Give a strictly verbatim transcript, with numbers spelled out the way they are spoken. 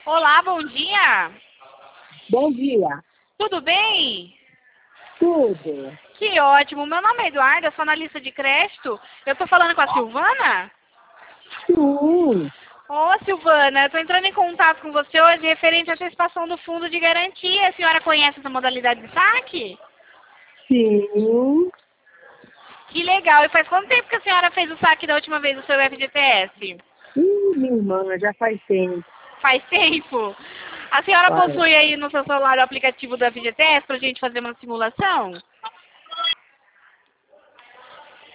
Olá, bom dia. Bom dia. Tudo bem? Tudo. Que ótimo. Meu nome é Eduarda, sou analista de crédito. Eu estou falando com a Silvana? Sim. Ô, Silvana, eu estou entrando em contato com você hoje referente à antecipação do fundo de garantia. A senhora conhece essa modalidade de saque? Sim. Que legal. E faz quanto tempo que a senhora fez o saque da última vez do seu F G T S? Ih, minha irmã, já faz tempo. Faz tempo? A senhora Faz. possui aí no seu celular o aplicativo do F G T S para a gente fazer uma simulação?